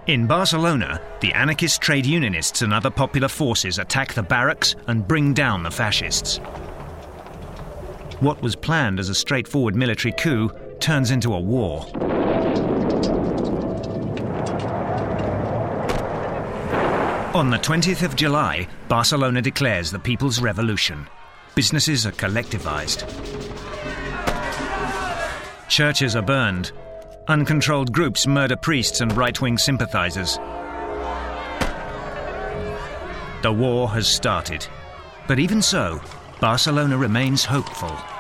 In Barcelona, the anarchist trade unionists and other popular forces attack the barracks and bring down the fascists. What was planned as a straightforward military coup turns into a war. On the 20th of July, Barcelona declares the People's Revolution. Businesses are collectivized. Churches are burned. Uncontrolled groups murder priests and right-wing sympathizers. The war has started. But even so, Barcelona remains hopeful.